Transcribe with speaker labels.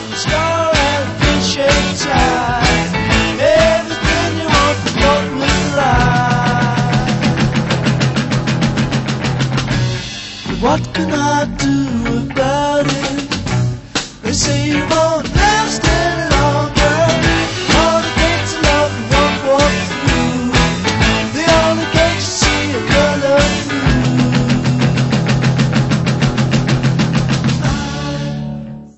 Speaker 1: Starlight, fish-shaped tide. Everything you want from Portland life. What can I do about it? They say you've